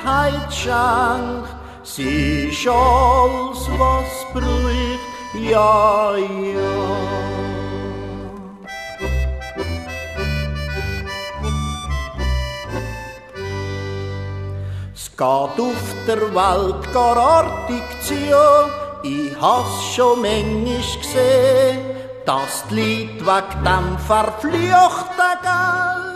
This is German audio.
Gesundheit schenkt. Sie ist alles, was braucht, ja, ja. Es geht auf der Welt gar artig zu. Ich has schon manchmal gesehen, dass die Leute wegen dem verfluchten Geld